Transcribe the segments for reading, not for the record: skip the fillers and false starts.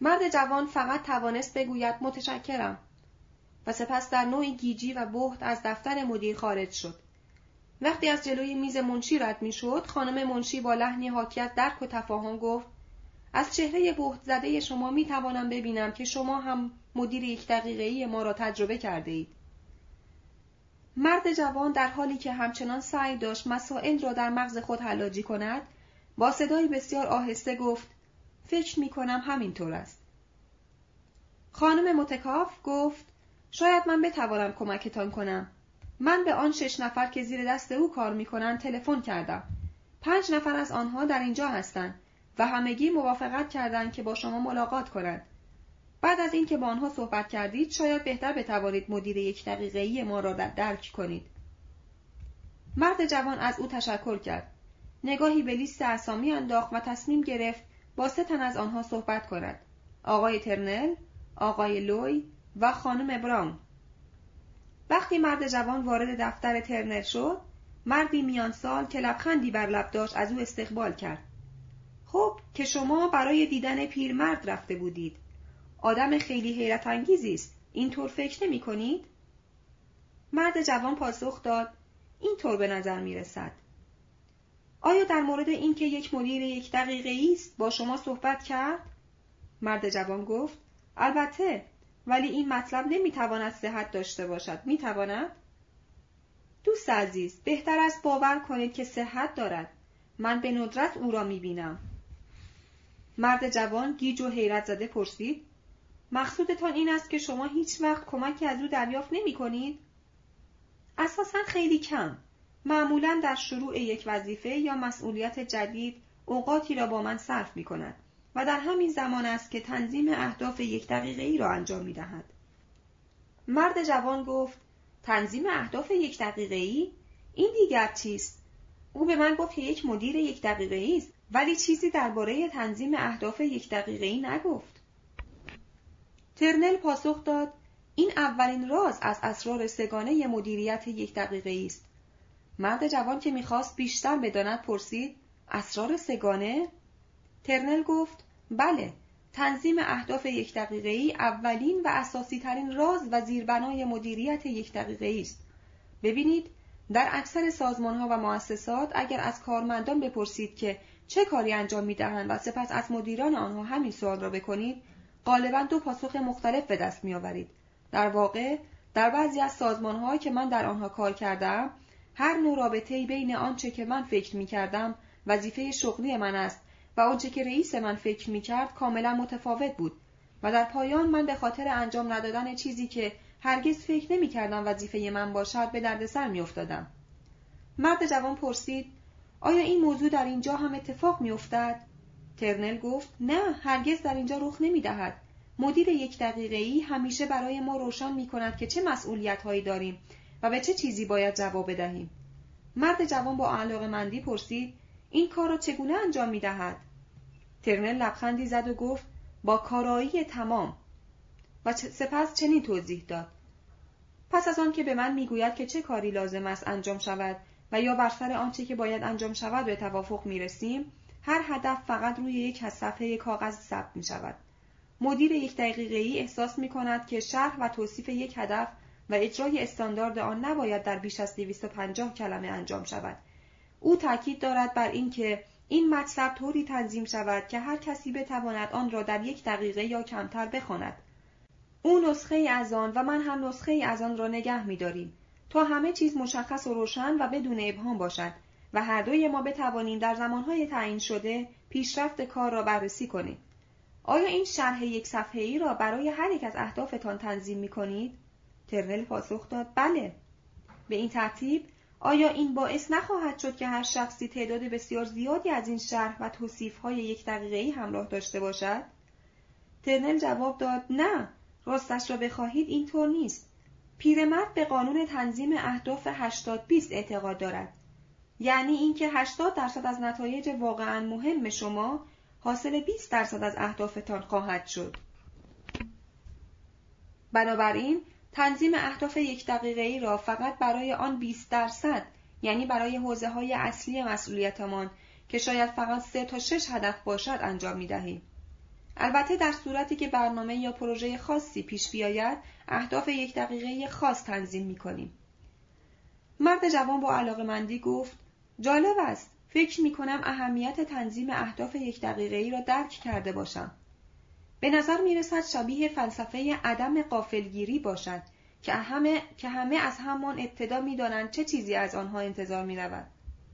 مرد جوان فقط توانست بگوید متشکرم و سپس در نوعی گیجی و بهت از دفتر مدیر خارج شد. وقتی از جلوی میز منشی رد می‌شد، خانم منشی با لحنی حاکی از درک و تفاهم گفت: از چهره بهت زده شما می‌توانم ببینم که شما هم مدیر 1 دقیقه‌ای ما را تجربه کرده اید. مرد جوان در حالی که همچنان سعی داشت مسائل را در مغز خود حلاجی کند، با صدایی بسیار آهسته گفت: فکر می‌کنم همینطور است. خانم متکاف گفت: شاید من بتوانم کمکتان کنم. من به آن 6 نفر که زیر دست او کار می‌کنند تلفن کردم. 5 نفر از آنها در اینجا هستند و همگی موافقت کردند که با شما ملاقات کنند. بعد از اینکه با آنها صحبت کردید، شاید بهتر بتوانید مدیر 1 دقیقه‌ای ما را درک کنید. مرد جوان از او تشکر کرد. نگاهی به لیست اسامی انداخت و تصمیم گرفت با 3 تن از آنها صحبت کند: آقای ترنل، آقای لوی و خانم براون. وقتی مرد جوان وارد دفتر ترنل شد، مردی میان سال که لبخندی بر لب داشت از او استقبال کرد. خب که شما برای دیدن پیرمرد رفته بودید. آدم خیلی حیرت انگیزی است. اینطور فکر نمی کنید؟ مرد جوان پاسخ داد: اینطور به نظر می رسد. آیا در مورد این که یک مدیر 1 دقیقه‌ای است با شما صحبت کرد؟ مرد جوان گفت: البته، ولی این مطلب نمی تواند صحت داشته باشد. می تواند؟ دوست عزیز، بهتر است باور کنید که صحت دارد. من به ندرت او را می بینم. مرد جوان گیج و حیرت زده پرسید: مقصودتان این است که شما هیچ وقت کمکی از او دریافت نمی کنید؟ اساساً خیلی کم. معمولاً در شروع یک وظیفه یا مسئولیت جدید اوقاتی را با من صرف می کند و در همین زمان است که تنظیم اهداف 1 دقیقه‌ای را انجام می دهد. مرد جوان گفت: تنظیم اهداف 1 دقیقه‌ای؟ این دیگر چیست؟ او به من گفت که یک مدیر 1 دقیقه‌ای است، ولی چیزی درباره تنظیم اهداف 1 دقیقه‌ای نگفت. ترنل پاسخ داد: این اولین راز از اسرار سه‌گانه مدیریت 1 دقیقه‌ای است. مرد جوان که می‌خواست بیشتر بداند پرسید: اسرار سه‌گانه؟ ترنل گفت: بله، تنظیم اهداف 1 دقیقه‌ای اولین و اساسی ترین راز و زیربنای مدیریت 1 دقیقه‌ای است. ببینید، در اکثر سازمان‌ها و مؤسسات اگر از کارمندان بپرسید که چه کاری انجام می‌دهند و سپس از مدیران آنها همین سوال را بکنید، غالباً 2 پاسخ مختلف به دست می‌آورید. در واقع، در بعضی از سازمان‌ها که من در آنها کار کردم، هر نوع رابطه‌ای بین آنچه که من فکر می‌کردم وظیفه شغلی من است و آنچه که رئیس من فکر می‌کرد کاملاً متفاوت بود و در پایان من به خاطر انجام ندادن چیزی که هرگز فکر نمی‌کردم وظیفه من باشد به دردسر می‌افتادم. مرد جوان پرسید: آیا این موضوع در اینجا هم اتفاق می‌افتد؟ ترنل گفت: نه، هرگز در اینجا رخ نمی‌دهد. مدیر 1 دقیقه‌ای همیشه برای ما روشن می‌کند که چه مسئولیت‌هایی داریم و به چه چیزی باید جواب بدهیم. مرد جوان با علاقه‌مندی پرسید: این کار را چگونه انجام می‌دهد؟ ترنل لبخندی زد و گفت: با کارایی تمام. و سپس چنین توضیح داد: پس از آن که به من می‌گوید که چه کاری لازم است انجام شود و یا بر سر آنچه که باید انجام شود به توافق می‌رسیم، هر هدف فقط روی یک صفحه کاغذ ثبت می‌شود. مدیر 1 دقیقه‌ای احساس می‌کند که شرح و توصیف یک هدف و اجرای استاندارد آن نباید در بیش از 250 کلمه انجام شود. او تاکید دارد بر این که این مطلب طوری تنظیم شود که هر کسی بتواند آن را در 1 دقیقه یا کمتر بخواند. او نسخه از آن و من هم نسخه از آن را نگه می‌داریم تا همه چیز مشخص و روشن و بدون ابهام باشد و هر دوی ما بتوانیم در زمانهای تعیین شده پیشرفت کار را بررسی کنیم. آیا این شرح 1 صفحه‌ای را برای هر یک از اهدافتان تنظیم می‌کنید؟ ترنل پاسخ داد: بله. به این ترتیب آیا این باعث نخواهد شد که هر شخصی تعداد بسیار زیادی از این شرح و توصیف‌های 1 دقیقه‌ای همراه داشته باشد؟ ترنل جواب داد: نه، راستش را بخواهید اینطور نیست. پیرمرد به قانون تنظیم اهداف 80-20 اعتقاد دارد. یعنی اینکه 80% از نتایج واقعاً مهم شما حاصل 20% از اهدافتان خواهد شد. بنابراین تنظیم اهداف 1 دقیقه‌ای را فقط برای آن 20%، یعنی برای حوزه‌های اصلی مسئولیتمان که شاید فقط 3 تا 6 هدف باشد انجام می‌دهیم. البته در صورتی که برنامه یا پروژه خاصی پیش بیاید، اهداف 1 دقیقه‌ای خاص تنظیم می‌کنیم. مرد جوان با علاقه‌مندی گفت: جالب است. فکر می‌کنم اهمیت تنظیم اهداف 1 دقیقه‌ای را درک کرده باشم. به نظر می‌رسد شبیه فلسفه عدم غافلگیری باشد که همه از همان ابتدا می‌دانند چه چیزی از آنها انتظار می‌رود.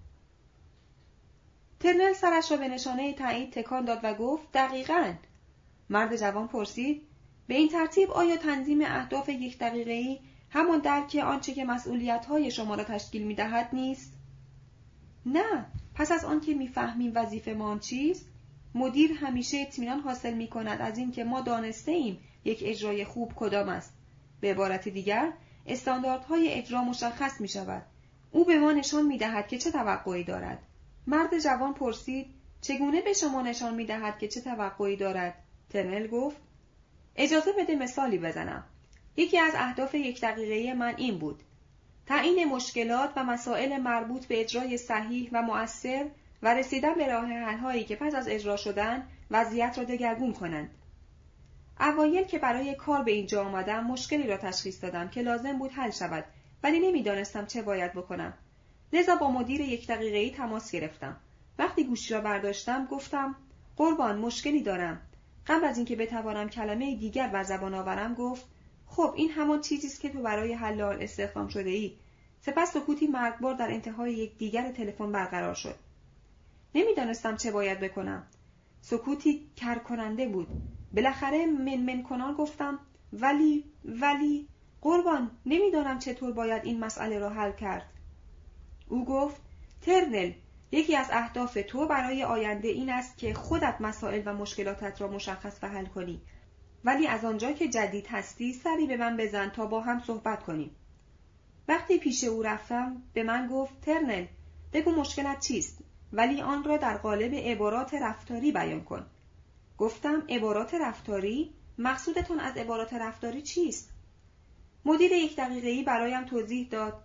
ترنل سرش را به نشانه تایید تکان داد و گفت: دقیقاً. مرد جوان پرسید: به این ترتیب آیا تنظیم اهداف 1 دقیقه‌ای همان درک آنچه که مسئولیت‌های شما را تشکیل می‌دهد نیست؟ نه، پس از آن که می‌فهمیم وظیفه‌مان چیست، مدیر همیشه اطمینان حاصل می‌کند از این که ما دانسته‌ایم یک اجرای خوب کدام است. به عبارت دیگر، استانداردهای اجرا مشخص می‌شود. او به ما نشان می‌دهد که چه توقعی دارد. مرد جوان پرسید: چگونه به شما نشان می‌دهد که چه توقعی دارد؟ ترنل گفت: اجازه بده مثالی بزنم. یکی از اهداف 1 دقیقه‌ای من این بود: تعیین مشکلات و مسائل مربوط به اجرای صحیح و مؤثر و رسیدن به راه حل‌هایی که پس از اجرا شدن وضعیت را دگرگون کنند. اوایل که برای کار به اینجا آمدم مشکلی را تشخیص دادم که لازم بود حل شود، ولی نمی‌دانستم چه باید بکنم. لذا با مدیر 1 دقیقه‌ای تماس گرفتم. وقتی گوشی را برداشتم گفتم: قربان، مشکلی دارم. قبل از اینکه بتوانم کلمه دیگر بر زبان آورم گفت: خب این همان چیزی است که تو برای حل آن استخدام شده ای. سپس سکوتی مرگبار در انتهای یک دیگر تلفن برقرار شد. نمیدانستم چه باید بکنم. سکوتی کرکننده بود. بالاخره من کنان گفتم: ولی قربان، نمیدانم چطور باید این مسئله را حل کرد. او گفت: ترنل، یکی از اهداف تو برای آینده این است که خودت مسائل و مشکلاتت را مشخص و حل کنی. ولی از آنجا که جدید هستی سری به من بزن تا با هم صحبت کنیم. وقتی پیش او رفتم به من گفت: ترنل، بگو مشکلت چیست، ولی آن را در قالب عبارات رفتاری بیان کن. گفتم: عبارات رفتاری؟ مقصودتون از عبارات رفتاری چیست؟ مدیر 1 دقیقه‌ای برایم توضیح داد: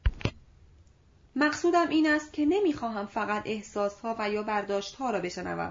مقصودم این است که نمیخواهم فقط احساسها و یا برداشتها را بشنوم.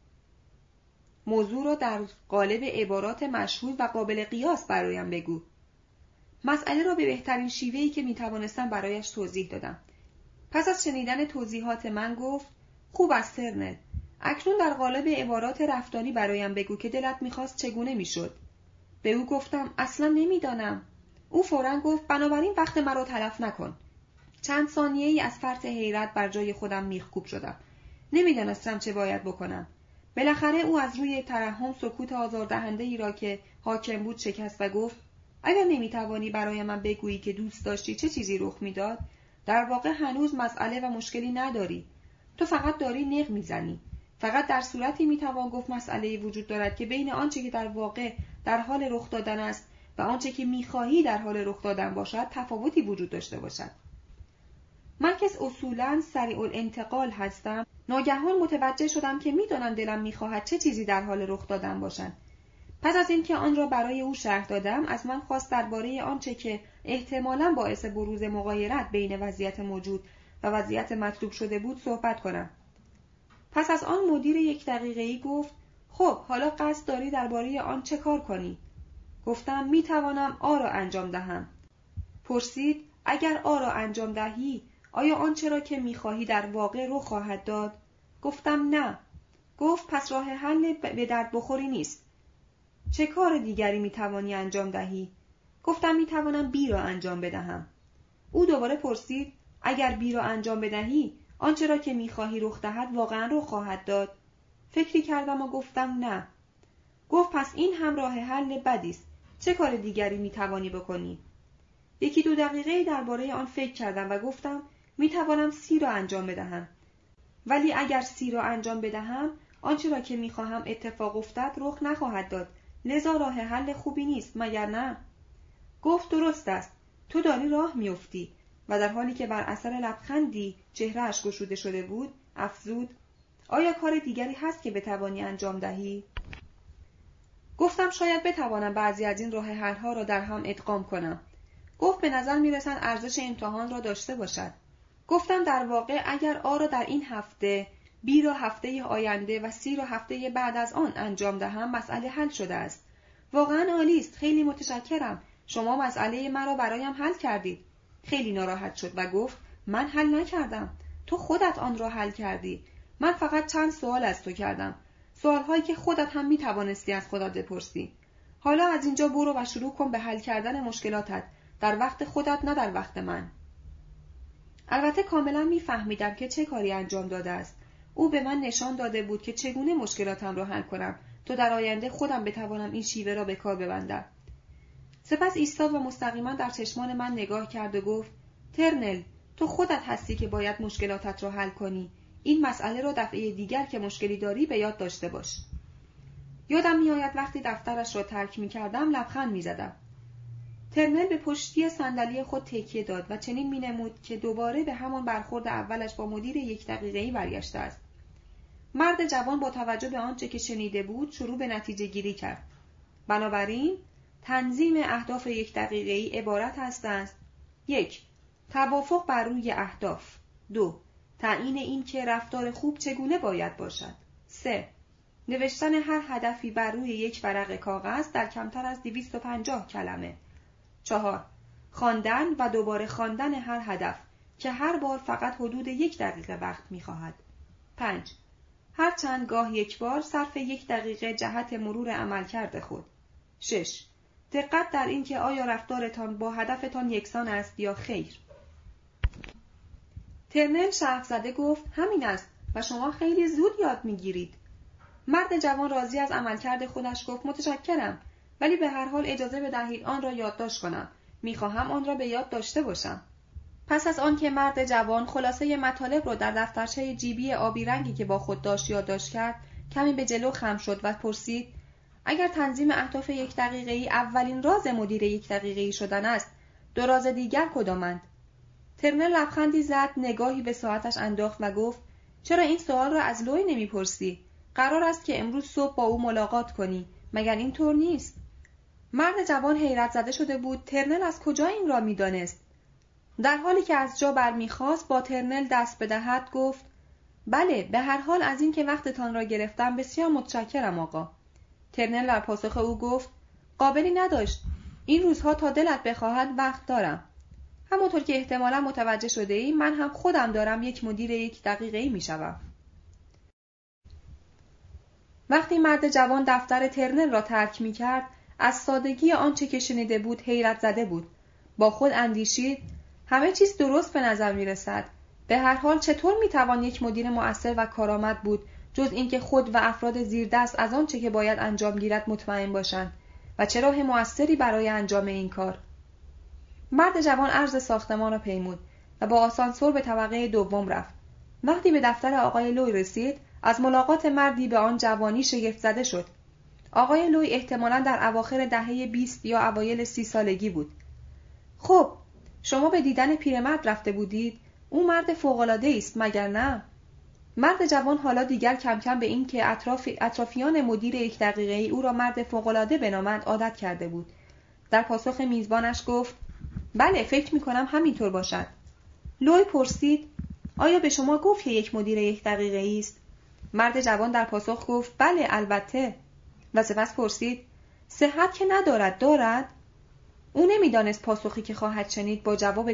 موضوع را در قالب عبارات مشهود و قابل قیاس برایم بگو. مسئله را به بهترین شیوهی که میتوانستم برایش توضیح دادم. پس از شنیدن توضیحات من گفت: خوب است ترنل، اکنون در قالب عبارات رفتاری برایم بگو که دلت میخواست چگونه میشد. به او گفتم: اصلا نمیدانم. او فوراً گفت: بنابراین وقت مرا تلف نکن. چند ثانیه‌ای از فرط حیرت بر جای خودم میخکوب شدم. نمیدانستم چه باید بکنم. بالاخره او از روی ترحم سکوت آزاردهنده‌ای را که حاکم بود شکست و گفت: اگر نمیتوانی برای من بگویی که دوست داشتی چه چیزی رخ میداد، در واقع هنوز مسئله و مشکلی نداری. تو فقط داری نق میزنی. فقط در صورتی میتوان گفت مسئله‌ای وجود دارد که بین آنچه که در واقع در حال رخ دادن است و آنچه که میخواهی در حال رخ دادن باشد تفاوتی وجود داشته باشد. من که اصولاً سریع الانتقال هستم، ناگهان متوجه شدم که میدانم دلم میخواهد چه چیزی در حال رخ دادن باشد. پس از اینکه آن را برای او شرح دادم، از من خواست درباره آنچه که احتمالاً باعث بروز مغایرت بین وضعیت موجود و وضعیت مطلوب شده بود صحبت کنم. پس از آن مدیر 1 دقیقه‌ای گفت: خب حالا قصد داری درباره آن چه کار کنی؟ گفتم: میتوانم آ را انجام دهم. پرسید: اگر آ را انجام دهی آیا آنچه را که میخواهی در واقع رخ خواهد داد؟ گفتم: نه. گفت: پس راه حل به درد بخوری نیست. چه کار دیگری میتوانی انجام دهی؟ گفتم: میتوانم بی را انجام بدهم. او دوباره پرسید: اگر بی را انجام بدهی آنچه را که میخواهی رخ دهد واقعا رخ خواهد داد؟ فکری کردم و گفتم: نه. گفت: پس این هم راه حل بدی است. چه کار دیگری میتوانی بکنی؟ 1-2 دقیقه درباره آن فکر کردم و گفتم: میتوانم C را انجام بدهم. ولی اگر C را انجام بدهم آنچه را که میخواهم اتفاق افتد رخ نخواهد داد. لذا راه حل خوبی نیست، مگر نه؟ گفت: درست است. تو داری راه میافتی. و در حالی که بر اثر لبخندی چهره‌اش گشوده شده بود افزود: آیا کار دیگری هست که بتوانی انجام دهی؟ گفتم: شاید بتوانم بعضی از این راه حل‌ها را در هم ادغام کنم. گفت: به نظر میرسد ارزش امتحان را داشته باشد. گفتم: در واقع اگر آ را در این هفته، B را هفته آینده و C را هفته بعد از آن انجام دهم، مسئله حل شده است. واقعا عالی است. خیلی متشکرم. شما مسئله مرا برایم حل کردید. خیلی ناراحت شد و گفت من حل نکردم. تو خودت آن را حل کردی. من فقط چند سوال از تو کردم. سوالهایی که خودت هم می توانستی از خودت بپرسی. حالا از اینجا برو و شروع کن به حل کردن مشکلاتت، در وقت خودت نه در وقت من. البته کاملا می‌فهمیدم که چه کاری انجام داده است. او به من نشان داده بود که چگونه مشکلاتم را حل کنم تا در آینده خودم بتوانم این شیوه را به کار ببندم. سپس ایستاد و مستقیما در چشمان من نگاه کرد و گفت ترنل، تو خودت هستی که باید مشکلاتت را حل کنی. این مسئله را دفعه دیگر که مشکلی داری به یاد داشته باش. یادم میآید وقتی دفترش را ترک می‌کردم لبخند می‌زدم. ترنل به پشتی صندلی خود تکیه داد و چنین می‌نمود که دوباره به همان برخورد اولش با مدیر 1 دقیقه‌ای برگشته است. مرد جوان با توجه به آنچه که شنیده بود شروع به نتیجه گیری کرد. بنابراین تنظیم اهداف 1 دقیقه‌ای عبارت است: 1. توافق بر روی اهداف. 2. تعیین این که رفتار خوب چگونه باید باشد. 3. نوشتن هر هدفی بر روی 1 ورق کاغذ در کمتر از 250 کلمه. 4. خواندن و دوباره خواندن هر هدف که هر بار فقط حدود 1 دقیقه وقت می‌خواهد. 5. هر چند گاه یک بار صرف 1 دقیقه جهت مرور عملکرد خود. 6. دقت در این که آیا رفتارتان با هدفتان یکسان است یا خیر. ترنل شرف زده گفت همین است و شما خیلی زود یاد می‌گیرید. مرد جوان راضی از عملکرد خودش گفت متشکرم، ولی به هر حال اجازه بدهید آن را یادداشت کنم. می‌خواهم آن را به یاد داشته باشم. پس از آن که مرد جوان خلاصه مطالب را در دفترچه جیبی آبی رنگی که با خود داشت یادداشت کرد، کمی به جلو خم شد و پرسید اگر تنظیم اهداف 1 دقیقه‌ای اولین راز مدیر 1 دقیقه‌ای شدن است، 2 راز دیگر کدامند؟ ترنل لبخندی زد، نگاهی به ساعتش انداخت و گفت چرا این سوال را از لوی نمی‌پرسی؟ قرار است که امروز صبح با او ملاقات کنی، مگر این طور نیست؟ مرد جوان حیرت زده شده بود. ترنل از کجا این را می‌دانست؟ در حالی که از جا برمیخواست با ترنل دست بدهد گفت بله، به هر حال از این که وقتتان را گرفتم بسیار متشکرم آقا. ترنل در پاسخ او گفت قابلی نداشت. این روزها تا دلت بخواهد وقت دارم. همونطور که احتمالا متوجه شده ای من هم خودم دارم یک مدیر 1 دقیقه‌ای میشوم. وقتی مرد جوان دفتر ترنل را ترک می‌کرد، از سادگی آنچه که شنیده بود حیرت زده بود. با خود اندیشید همه چیز درست به نظر می‌رسد. به هر حال چطور می‌توان یک مدیر مؤثر و کارآمد بود جز اینکه خود و افراد زیردست از آنچه که باید انجام گیرد مطمئن باشند و چه راه مؤثری برای انجام این کار؟ مرد جوان عرض ساختمان را پیمود و با آسانسور به طبقه دوم رفت. وقتی به دفتر آقای لوی رسید، از ملاقات مردی به آن جوانی شگفت زده شد. آقای لوی احتمالاً در اواخر دهه 20 یا اوایل 30 سالگی بود. خب، شما به دیدن پیرمرد رفته بودید؟ او مرد فوق‌العاده‌ای است، مگر نه؟ مرد جوان حالا دیگر کم کم به این که اطرافیان مدیر 1 دقیقه‌ای او را مرد فوق‌العاده بنامند عادت کرده بود. در پاسخ میزبانش گفت بله، فکر می‌کنم همینطور باشد. لوی پرسید آیا به شما گفت که یک مدیر 1 دقیقه‌ای است؟ مرد جوان در پاسخ گفت بله البته. و سپس پرسید صحت که ندارد، دارد؟ او نمی‌دانست پاسخی که خواهد شنید با جواب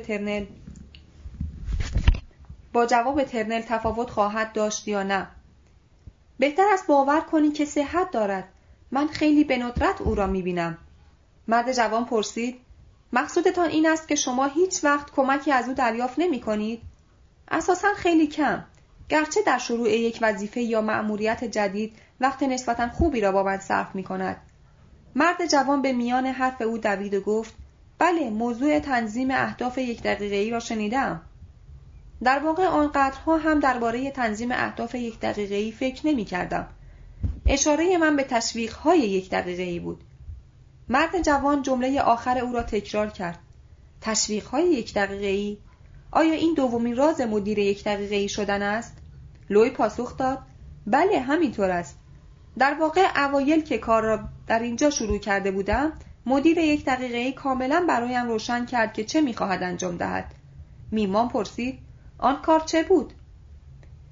ترنل تفاوت خواهد داشت یا نه. بهتر است باور کنی که صحت دارد. من خیلی به ندرت او را می‌بینم. مرد جوان پرسید مقصودتان این است که شما هیچ وقت کمکی از او دریافت نمی‌کنید؟ اساساً خیلی کم. گرچه در شروع یک وظیفه یا مأموریت جدید وقت نسبتاً خوبی را با من صرف می‌کند. مرد جوان به میان حرف او دوید و گفت بله، موضوع تنظیم اهداف 1 دقیقه‌ای را شنیدم. در واقع آنقدرها هم درباره تنظیم اهداف 1 دقیقه‌ای فکر نمی‌کردم. اشاره من به تشویق‌های 1 دقیقه‌ای بود. مرد جوان جمله آخر او را تکرار کرد. تشویق‌های 1 دقیقه‌ای؟ آیا این دومین راز مدیر 1 دقیقه‌ای شدن است؟ لوی پاسخ داد بله، همینطور است. در واقع اوایل که کار را در اینجا شروع کرده بودم، مدیر 1 دقیقه‌ای کاملا برایم روشن کرد که چه می‌خواهد انجام دهد. میمان پرسید آن کار چه بود؟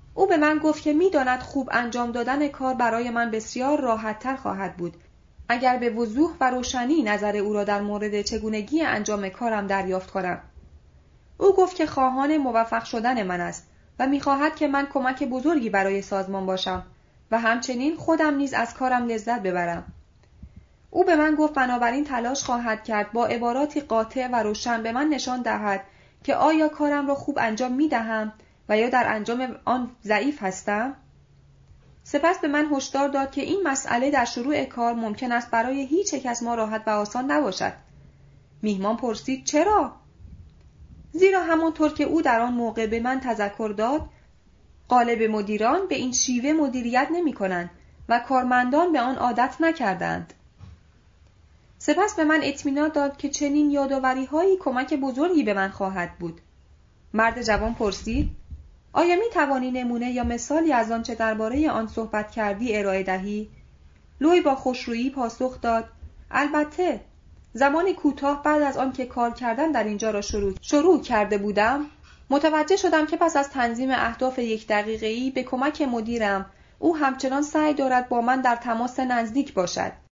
او به من گفت که می‌داند خوب انجام دادن کار برای من بسیار راحت‌تر خواهد بود اگر به وضوح و روشنی نظر او را در مورد چگونگی انجام کارم دریافت کنم. او گفت که خواهان موفق شدن من است و می‌خواهد که من کمک بزرگی برای سازمان باشم و همچنین خودم نیز از کارم لذت ببرم. او به من گفت بنابراین تلاش خواهد کرد با عباراتی قاطع و روشن به من نشان دهد که آیا کارم را خوب انجام می‌دهم و یا در انجام آن ضعیف هستم. سپس به من هشدار داد که این مسئله در شروع کار ممکن است برای هیچ یک از ما راحت و آسان نباشد. میهمان پرسید چرا؟ زیرا همانطور که او در آن موقع به من تذکر داد، غالب مدیران به این شیوه مدیریت نمی‌کنند و کارمندان به آن عادت نکردند. سپس به من اطمینان داد که چنین یادآوری‌هایی کمک بزرگی به من خواهد بود. مرد جوان پرسید: آیا می‌توانی نمونه یا مثالی از آنچه درباره آن صحبت کردی ارائه دهی؟ لوی با خوشرویی پاسخ داد: البته. زمانی کوتاه بعد از آن که کار کردن در اینجا را شروع کرده بودم، متوجه شدم که پس از تنظیم اهداف 1 دقیقه‌ای به کمک مدیرم، او همچنان سعی دارد با من در تماس نزدیک باشد.